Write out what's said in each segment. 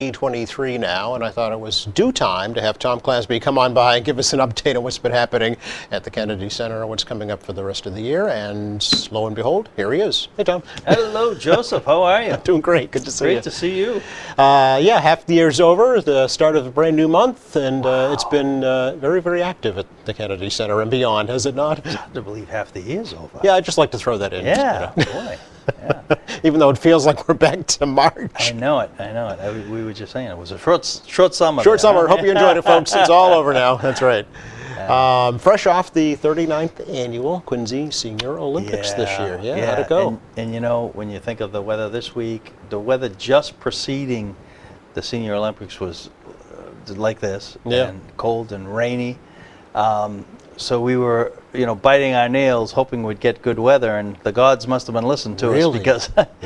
2023 now, and I thought it was due time to have Tom Clasby come on by and give us an update on what's been happening at the Kennedy Center and what's coming up for the rest of the year. And lo and behold, here he is. Hey, Tom. Hello, Joseph. How are you? Doing great. Good to see you. Great to see you. Yeah, half the year's over, the start of a brand new month, and it's been very, very active at the Kennedy Center and beyond, has it not? It's hard to believe half the year's over. Yeah, I'd just like to throw that in. Yeah, You know. boy. Yeah. Even though it feels like we're back to March. I know it. We were just saying it was a short summer. Short there, summer. huh? Hope you enjoyed it, folks. It's all over now. That's right. Fresh off the 39th annual Quincy Senior Olympics this year. Yeah, how'd it go? And you know, when you think of the weather this week, the weather just preceding the Senior Olympics was like this, and cold and rainy. So we were, biting our nails, hoping we'd get good weather, and the gods must have been listening to us because,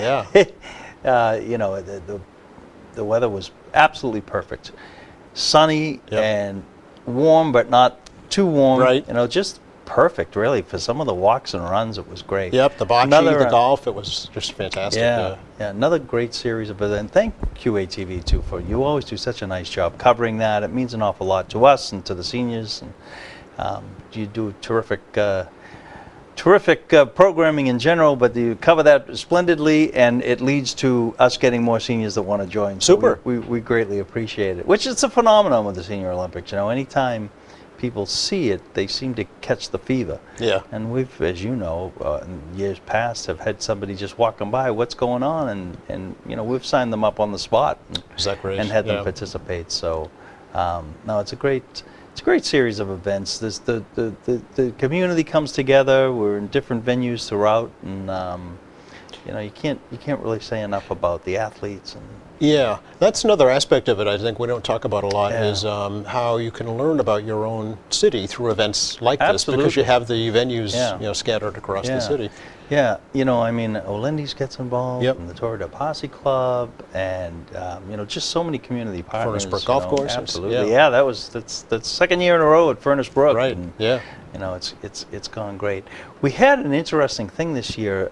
the weather was absolutely perfect, sunny and warm, but not too warm. Right. Just perfect, really, for some of the walks and runs. It was great. Yep, the bocce, the golf, it was just fantastic. Yeah, another great series of events. And thank QATV too for you always do such a nice job covering that. It means an awful lot to us and to the seniors. And you do terrific programming in general, but you cover that splendidly, and it leads to us getting more seniors that want to join. Super. So we greatly appreciate it, which is a phenomenon with the Senior Olympics. Anytime people see it, they seem to catch the fever. Yeah. And we've, as you know, in years past, have had somebody just walking by, what's going on, and we've signed them up on the spot and had them participate. So, no, it's a great series of events. There's the community comes together. We're in different venues throughout, and you can't really say enough about the athletes. Yeah, that's another aspect of it I think we don't talk about a lot is how you can learn about your own city through events like this, because you have the venues scattered across the city. Yeah, Olindy's gets involved, and the Torre del Posse Club, and just so many community partners. Furnace Brook Golf Course. Absolutely, that's the second year in a row at Furnace Brook. Right. And, yeah. It's gone great. We had an interesting thing this year.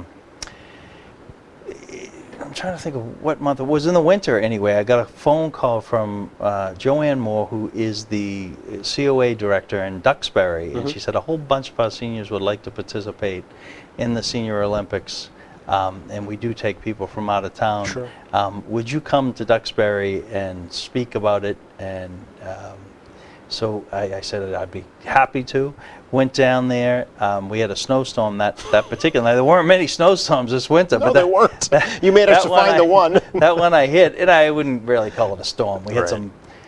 I'm trying to think of what month it was. In the winter, anyway. I got a phone call from Joanne Moore, who is the COA director in Duxbury, and she said a whole bunch of our seniors would like to participate in the Senior Olympics, and we do take people from out of town. Sure. Would you come to Duxbury and speak about it? And so I said I'd be happy to. Went down there. We had a snowstorm that particular night. There weren't many snowstorms this winter. No, but there weren't. You managed to find the one. That one I hit, and I wouldn't really call it a storm. We had some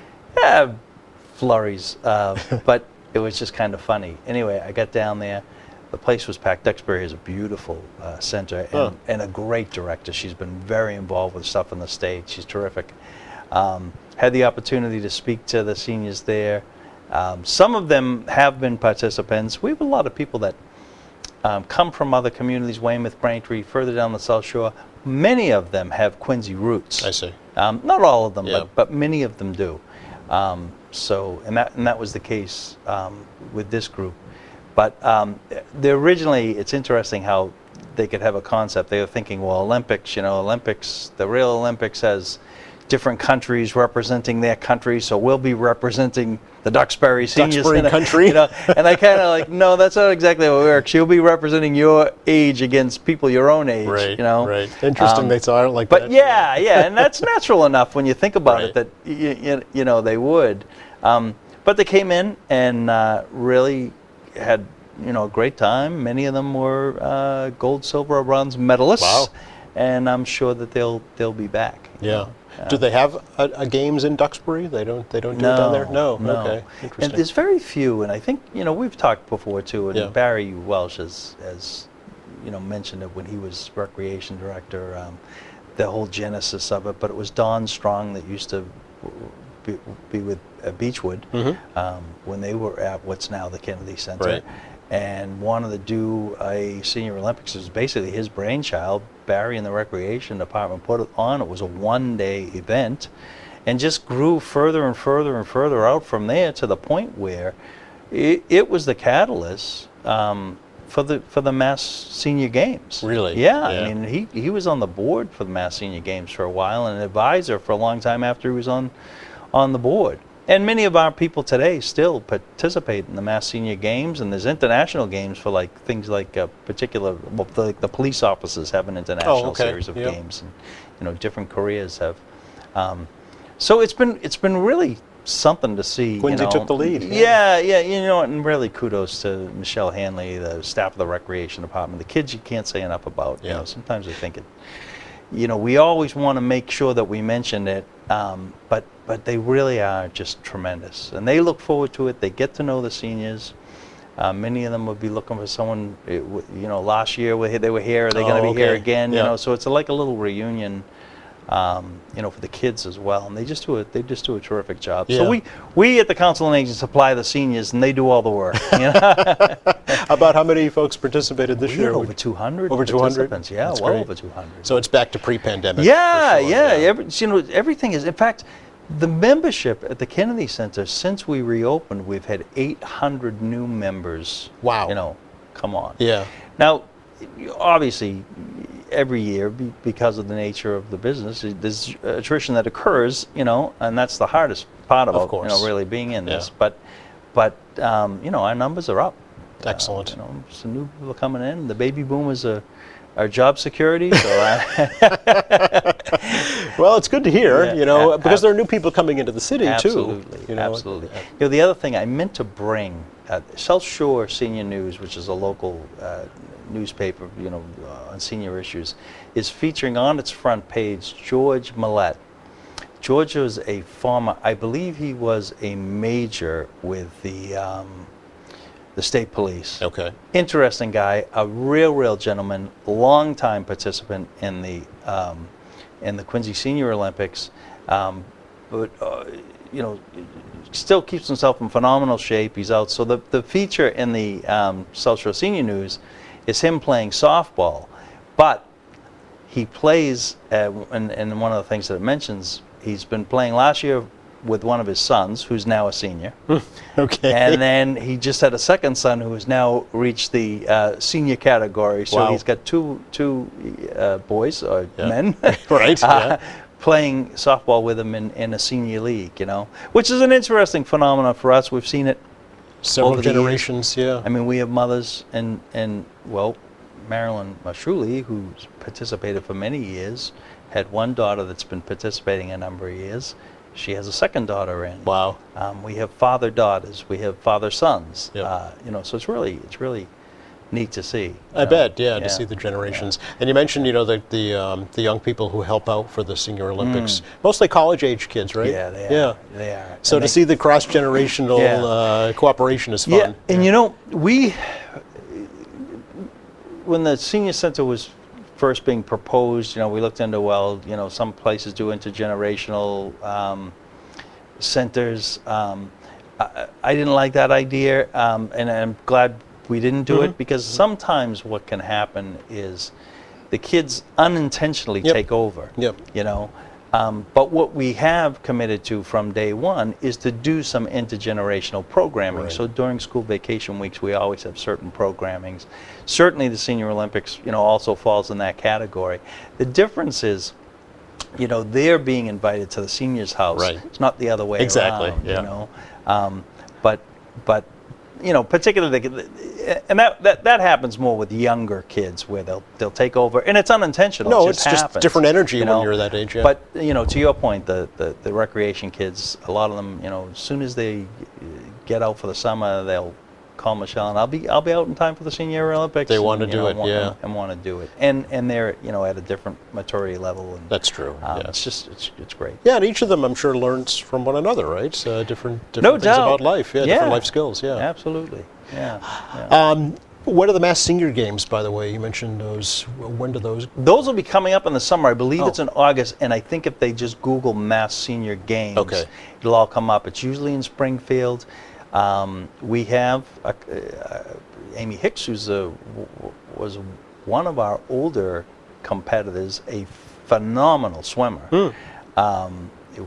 flurries, but it was just kind of funny. Anyway, I got down there. The place was packed. Duxbury is a beautiful center and a great director. She's been very involved with stuff in the States. She's terrific. Had the opportunity to speak to the seniors there. Some of them have been participants. We have a lot of people that come from other communities, Weymouth, Braintree, further down the South Shore. Many of them have Quincy roots. I see. Not all of them, but many of them do. And that was the case with this group. But originally, it's interesting how they could have a concept. They were thinking, well, Olympics, the real Olympics has different countries representing their country, so we'll be representing the Duxbury seniors. Duxbury country. And I kind of no, that's not exactly how it works. You'll be representing your age against people your own age. Right. Right. Interesting. They saw it like that. But yeah, and that's natural enough when you think about it that they would. But they came in and really had a great time. Many of them were gold, silver, or bronze medalists. Wow. And I'm sure that they'll be back. Yeah. Do they have a games in Duxbury? They don't do it down there? No. Okay. Interesting. And there's very few, and I think we've talked before too. And Barry Welsh has mentioned it when he was recreation director. The whole genesis of it, but it was Don Strong that used to be with Beechwood when they were at what's now the Kennedy Center. Right. And wanted to do a Senior Olympics. It was basically his brainchild. Barry and the Recreation Department put it on. It was a one-day event and just grew further and further and further out from there to the point where it was the catalyst for the Mass Senior Games. Really? Yeah. Yeah. I mean, he was on the board for the Mass Senior Games for a while, and an advisor for a long time after he was on the board. And many of our people today still participate in the Mass Senior Games, and there's international games for like things like particular, well, the police officers have an international series of games, and you know, different careers have. So it's been really something to see. Quincy took the lead. Yeah, you know, and really kudos to Michelle Hanley, the staff of the recreation department. The kids you can't say enough about. Yeah. You know, sometimes I think it. You know, we always want to make sure that we mention it, but they really are just tremendous, and they look forward to it. They get to know the seniors. Many of them will be looking for someone. You know, last year they were here. Are they going to be here again? Yeah. You know, so it's like a little reunion. You know, for the kids as well, and they just do a terrific job. Yeah. So we at the Council on Aging supply the seniors, and they do all the work. You know? About how many folks participated this We year? had over 200 Over 200? participants. Yeah, That's well great. over 200. So it's back to pre-pandemic. Yeah, for sure. yeah. You know, everything is. In fact, the membership at the Kennedy Center, since we reopened, we've had 800 new members. Wow. You know, come on. Yeah. Now, obviously, every year, because of the nature of the business, there's attrition that occurs. You know, and that's the hardest part about course. you know, really being in this. Yeah. But you know, our numbers are up. Excellent. You know, some new people coming in. The baby boomers are job security. So Well, it's good to hear, Yeah, you know, because there are new people coming into the city absolutely, too. You know, absolutely. You know, the other thing I meant to bring, South Shore Senior News, which is a local newspaper, you know, on senior issues, is featuring on its front page George Millett. George was a former, I believe he was a major with the state police. Okay. Interesting guy, a real gentleman, long-time participant in the Quincy Senior Olympics, but you know, still keeps himself in phenomenal shape. He's out. So the feature in the South Shore Senior News is him playing softball, but he plays, and one of the things that it mentions, he's been playing last year with one of his sons, who's now a senior. Okay. And then he just had a second son who has now reached the senior category. So Wow. he's got two boys, or men, Right, yeah. playing softball with him in a senior league, you know, which is an interesting phenomenon for us. We've seen it Several over the years. generations, yeah. I mean, we have mothers, and well, Marilyn Mashuli, who's participated for many years, had one daughter that's been participating a number of years. She has a second daughter in. Wow. We have father-daughters. We have father-sons. Yep. You know, so it's really neat to see. I bet, yeah, to Yeah. see the generations. And you mentioned, you know, the young people who help out for the Senior Olympics, mostly college-age kids, right? Yeah, they are. Yeah. They are. So And to they- see the cross-generational cooperation is fun. Yeah, and you know, when the senior center was first being proposed, you know, we looked into, well, you know, some places do intergenerational centers. I didn't like that idea, and I'm glad we didn't do it, because sometimes what can happen is the kids unintentionally Yep. take over. Yep. You know, but what we have committed to from day one is to do some intergenerational programming. Right. So during school vacation weeks, we always have certain programmings. Certainly the Senior Olympics, you know, also falls in that category. The difference is, you know, they're being invited to the seniors' house. Right. It's not the other way Exactly, around, yeah. you know. But you know, particularly, and that happens more with younger kids, where they'll take over, and it's unintentional. No, it it's just just happens, different energy you when know. you're that age, yeah. But you know, to your point, the recreation kids, a lot of them, you know, as soon as they get out for the summer, they'll call Michelle, and I'll be out in time for the Senior Olympics. They want to and, do you know, it, yeah. and want to do it, and they're, you know, at a different maturity level. And, That's true, yeah. It's great. Yeah, and each of them, I'm sure, learns from one another, right? Different No things doubt. about life, different life skills, yeah. Absolutely, yeah. What are the Mass Senior Games, by the way? You mentioned those. When do those? Those will be coming up in the summer. I believe Oh. it's in August, and I think if they just Google Mass Senior Games, Okay. it'll all come up. It's usually in Springfield. We have Amy Hicks, who's was one of our older competitors, a phenomenal swimmer.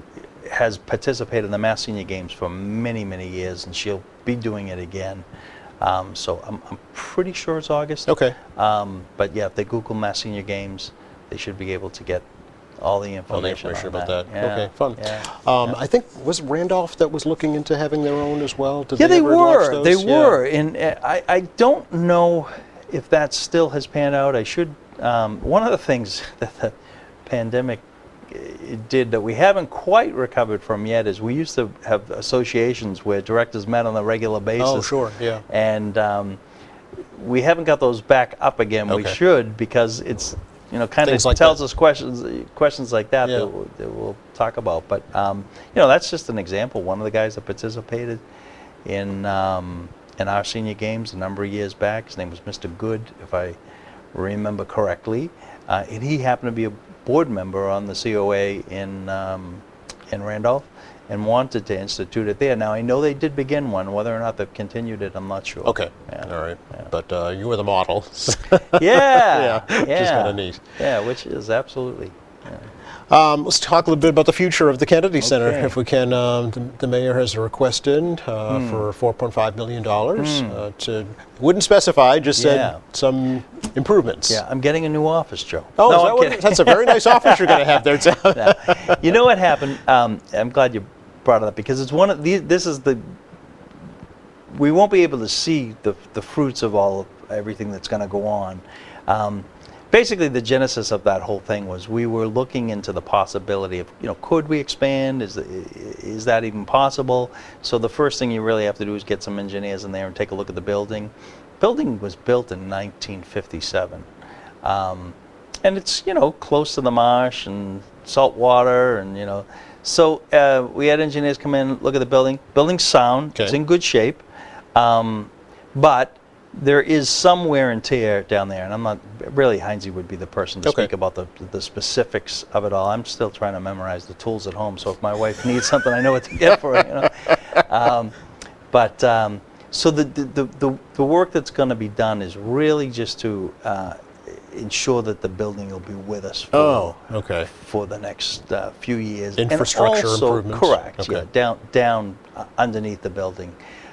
Has participated in the Mass Senior Games for many years, and she'll be doing it again. So I'm pretty sure it's August. Okay. But yeah, if they Google Mass Senior Games, they should be able to get all the information, about that. Yeah. Okay, fun. Yeah. I think, was Randolph that was looking into having their own as well? Did Yeah, they ever launch were. those? They Yeah. were. And I don't know if that still has panned out. I should. One of the things that the pandemic did that we haven't quite recovered from yet is we used to have associations where directors met on a regular basis. Oh, sure, yeah. And we haven't got those back up again. We Okay. should, because it's, you know, kind of Things like tells that. us questions like that Yeah. that we'll talk about. But you know, that's just an example. One of the guys that participated in our senior games a number of years back, his name was Mr. Good, if I remember correctly, and he happened to be a board member on the COA in Randolph, and wanted to institute it there. Now, I know they did begin one. Whether or not they've continued it, I'm not sure. Okay, Yeah. all right. Yeah. But you were the model. Yeah, Which is kind of neat. Yeah, which is absolutely. Yeah. Let's talk a little bit about the future of the Kennedy Center, Okay. if we can. The mayor has a request in for $4.5 million. To wouldn't specify, just Yeah. said some improvements. Yeah, I'm getting a new office, Joe. Oh, No, is I'm that what, kidding. that's a very nice office you're going to have there, Tom. No. You know what happened? I'm glad you brought it up, because it's one of these. This is the. We won't be able to see the fruits of everything that's going to go on. Basically, the genesis of that whole thing was we were looking into the possibility of, you know, could we expand? Is that even possible? So the first thing you really have to do is get some engineers in there and take a look at the building. Building was built in 1957, and it's, you know, close to the marsh and salt water, and, you know, so we had engineers come in, look at the building. Building's sound. Okay. It's in good shape, but there is some wear and tear down there, and I'm not really. Heinze would be the person to Okay. speak about the specifics of it all. I'm still trying to memorize the tools at home, so if my wife needs something, I know what to get for her. You know, so the work that's going to be done is really just to ensure that the building will be with us for, Okay. for the next few years. Infrastructure and also, improvements. correct. Okay. Yeah, down underneath the building.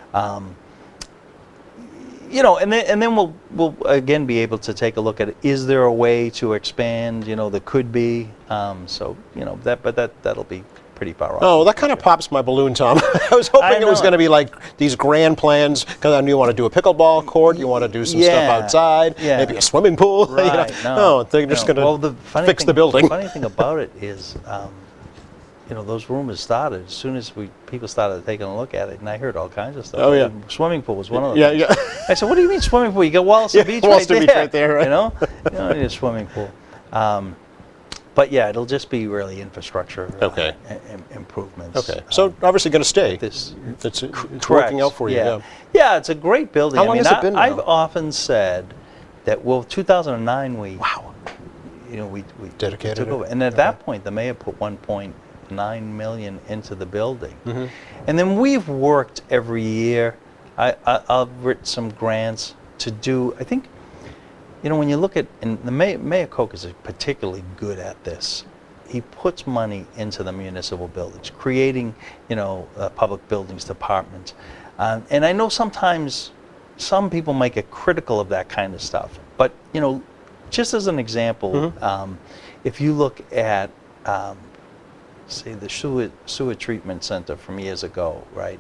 You know, and then we'll again be able to take a look at it. Is there a way to expand? You know, there could be. So, you know, that'll be pretty far off. Oh, that kind of pops my balloon, Tom. I was hoping it was know. going to be like these grand plans, because I knew you want to do a pickleball court, you want to do some stuff Yeah. outside, Yeah. maybe a swimming pool. Right. You know. No, they're just going to well, the funny fix thing, the building. The funny thing about it is, you know, those rumors started as soon as people started taking a look at it, and I heard all kinds of stuff. Oh, yeah. Swimming pool was one of them. Yeah, yeah. I said, "What do you mean swimming pool? You got Wallaston Beach right Wallaston there. Beach right there, right? You know, you don't need a swimming pool." But yeah, it'll just be really infrastructure Okay. improvements. Okay, so obviously going to stay. this It's correct. working out for you. Yeah. Yeah, it's a great building. How long has it been now? I've often said that, well, 2009 Wow. you know, we Dedicated took it? over. And at that point, the mayor put 1.9 million into the building. Mm-hmm. And then we've worked every year. I've written some grants to do, I think, you know, when you look at, and the Mayor Koch is particularly good at this. He puts money into the municipal buildings, creating, you know, public buildings department. And I know sometimes some people might get critical of that kind of stuff. But, you know, just as an example, if you look at, say, the sewer treatment center from years ago, right?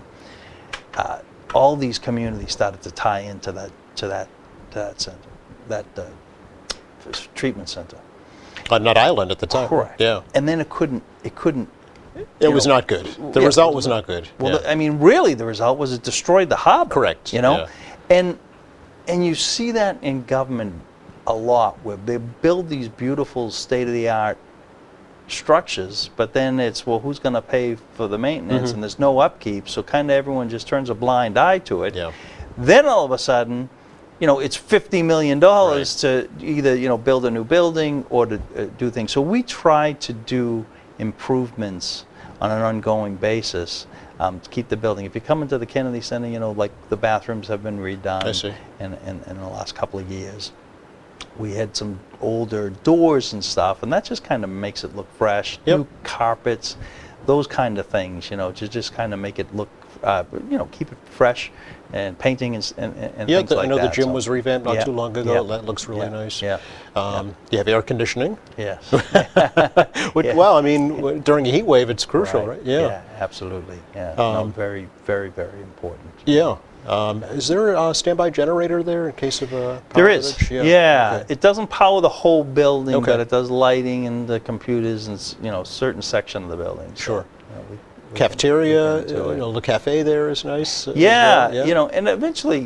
All these communities started to tie into that center, that treatment center. On Nut Island at the time. Correct. Yeah. And then it couldn't. It was not good. The yeah, result was not good. Well, Yeah. I mean, really, the result was it destroyed the harbor. Correct, You know, yeah. and you see that in government a lot, where they build these beautiful state-of-the-art structures, but then it's, well, who's going to pay for the maintenance? And there's no upkeep, so kind of everyone just turns a blind eye to it. Yeah. Then all of a sudden, you know, it's $50 million to either, you know, build a new building or to do things. So we try to do improvements on an ongoing basis to keep the building. If you come into the Kennedy Center, you know, like the bathrooms have been redone I see. in the last couple of years. We had some older doors and stuff, and that just kind of makes it look fresh. Yep. New carpets, those kind of things, you know, to just kind of make it look keep it fresh, and painting and Yeah, things like that. I know the gym So, was revamped not yeah, too long ago. yeah, That looks really yeah, nice. Yeah. Do you have air conditioning? Yes. Which, well, I mean, during a heat wave, it's crucial, right? Yeah, absolutely. Yeah. No, very, very, very important. Yeah. Is there a standby generator there in case of a power There is. outage? Yeah. Okay. It doesn't power the whole building, Okay. but it does lighting and the computers and certain section of the building. So, Sure. we Cafeteria, can do it. the cafe there is nice. As Yeah, well. and eventually,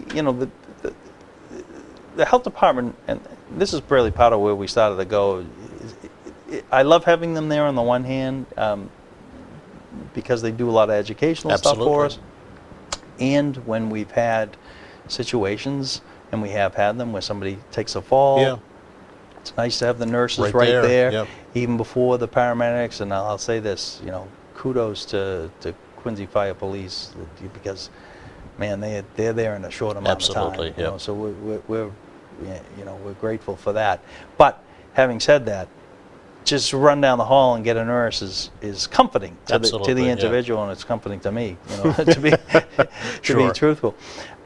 the health department, and this is really part of where we started to go. I love having them there on the one hand, because they do a lot of educational stuff for us. And when we've had situations, and we have had them, where somebody takes a fall, Yeah. it's nice to have the nurses Right right there, there, yep. even before the paramedics. And I'll say this, kudos to Quincy Fire Police, because, man, they're there in a short amount Absolutely, of time. yeah. So we're grateful for that. But having said that, just run down the hall and get a nurse is comforting to Absolutely, the yeah. individual, and it's comforting to me, to be Sure. be truthful.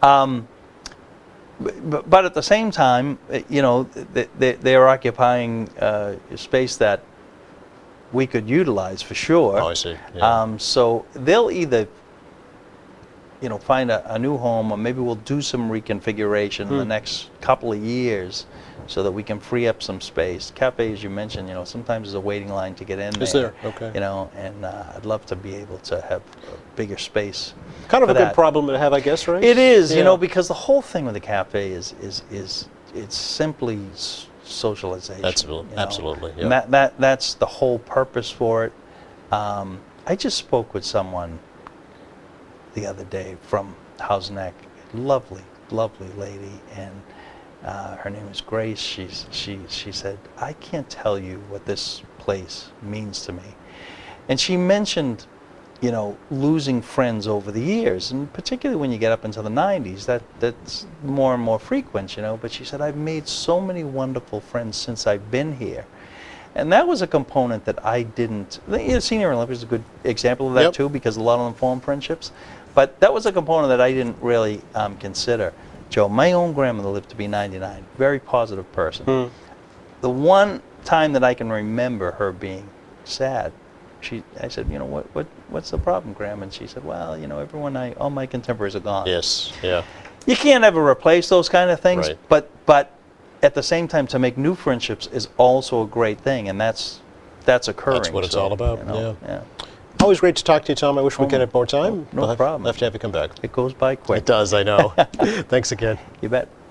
But at the same time, they're occupying space that we could utilize for sure. Oh, I see. Yeah. So they'll either find a new home, or maybe we'll do some reconfiguration in the next couple of years, so that we can free up some space. Cafe, as you mentioned, sometimes there's a waiting line to get in there. Is there? Okay. And I'd love to be able to have a bigger space. Kind of for a good that. problem to have, I guess, right? It is, Yeah. because the whole thing with the cafe is it's simply socialization. Absolutely. Yeah. And that's the whole purpose for it. I just spoke with someone the other day from Hausneck, lovely lady, and her name is Grace. She said, I can't tell you what this place means to me. And she mentioned, losing friends over the years, and particularly when you get up into the 90s, that's more and more frequent, But she said, I've made so many wonderful friends since I've been here. And that was a component that I didn't. Senior Olympics is a good example of that, Yep. too, because a lot of them form friendships. But that was a component that I didn't really consider. Joe, my own grandmother lived to be 99, very positive person. The one time that I can remember her being sad, I said, what's the problem, Grandma? And she said, well, all my contemporaries are gone. Yes. Yeah. You can't ever replace those kind of things, Right. but at the same time, to make new friendships is also a great thing, and that's occurring. That's what it's all about. Yeah. Always great to talk to you, Tom. I wish we could have more time. No We'll problem. have to have you come back. It goes by quick. It does, I know. Thanks again. You bet.